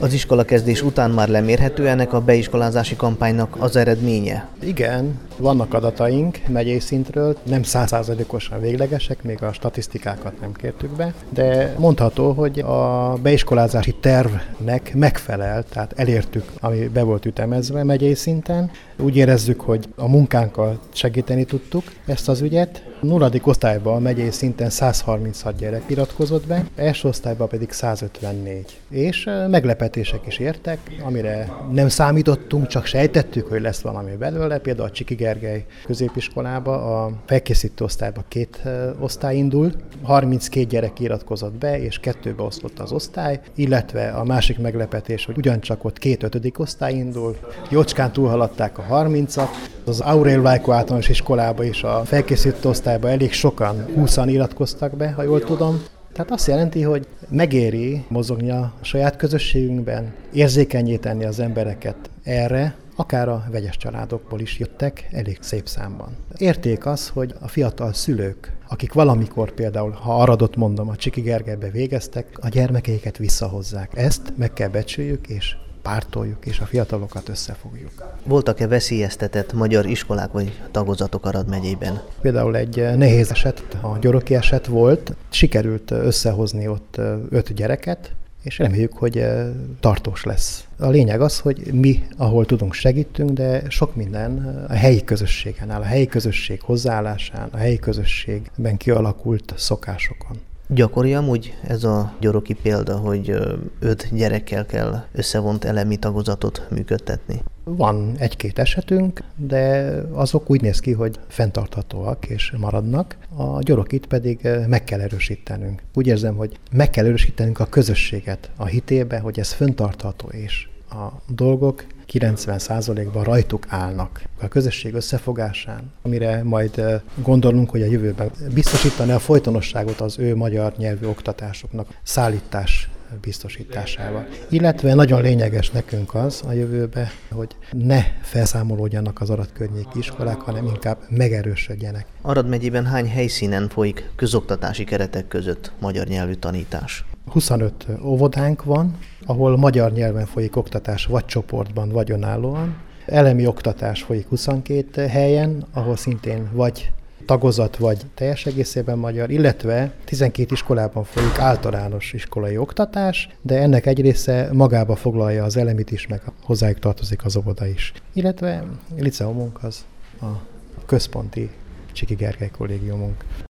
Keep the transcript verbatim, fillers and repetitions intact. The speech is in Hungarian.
Az iskolakezdés után már lemérhető ennek a beiskolázási kampánynak az eredménye? Igen, vannak adataink megyei szintről, nem száz százalékosan véglegesek, még a statisztikákat nem kértük be, de mondható, hogy a beiskolázási tervnek megfelel, tehát elértük, ami be volt ütemezve megyei szinten. Úgy érezzük, hogy a munkánkkal segíteni tudtuk ezt az ügyet. A nulladik osztályban a megyei szinten száz harminchat gyerek iratkozott be, első osztályban pedig száz ötvennégy. És meglepetések is értek, amire nem számítottunk, csak sejtettük, hogy lesz valami belőle. Például a Csiki Gergely középiskolába, a felkészítő osztályban két osztály indul, harminckét gyerek iratkozott be, és kettőbe osztott az osztály, illetve a másik meglepetés, hogy ugyancsak ott két ötödik osztály indul, jócskán túlhaladták a harmincat. Az Aurél Vajko általános iskolába is a felkészítő osztályban elég sokan, húszan iratkoztak be, ha jól tudom. Tehát azt jelenti, hogy megéri mozogni a saját közösségünkben, érzékenyé tenni az embereket erre, akár a vegyes családokból is jöttek elég szép számban. Érték az, hogy a fiatal szülők, akik valamikor például, ha Aradot mondom, a Csiki Gergelybe végeztek, a gyermekeiket visszahozzák. Ezt meg kell becsüljük, és pártoljuk, és a fiatalokat összefogjuk. Voltak-e veszélyeztetett magyar iskolák vagy tagozatok Arad megyében? Például egy nehéz eset, a gyoroki eset volt, sikerült összehozni ott öt gyereket, és reméljük, hogy tartós lesz. A lényeg az, hogy mi, ahol tudunk, segítünk, de sok minden a helyi közösségen áll, a helyi közösség hozzáállásán, a helyi közösségben kialakult szokásokon. Gyakori amúgy ez a gyoroki példa, hogy öt gyerekkel kell összevont elemi tagozatot működtetni? Van egy-két esetünk, de azok úgy néz ki, hogy fenntarthatóak és maradnak. A gyorokit pedig meg kell erősítenünk. Úgy érzem, hogy meg kell erősítenünk a közösséget a hitébe, hogy ez fenntartható, és a dolgok kilencven százalékban rajtuk állnak. A közösség összefogásán, amire majd gondolunk, hogy a jövőben biztosítani a folytonosságot az ő magyar nyelvű oktatásoknak, szállítás biztosításával. Illetve nagyon lényeges nekünk az a jövőben, hogy ne felszámolódjanak az Arad környéki iskolák, hanem inkább megerősödjenek. Arad megyében hány helyszínen folyik közoktatási keretek között magyar nyelvű tanítás? huszonöt óvodánk van, ahol magyar nyelven folyik oktatás, vagy csoportban, vagy önállóan. Elemi oktatás folyik huszonkét helyen, ahol szintén vagy tagozat, vagy teljes egészében magyar, illetve tizenkét iskolában folyik általános iskolai oktatás, de ennek egy része magába foglalja az elemit is, meg hozzájuk tartozik az óvoda is. Illetve liceumunk az a központi Csiki Gergely kollégiumunk.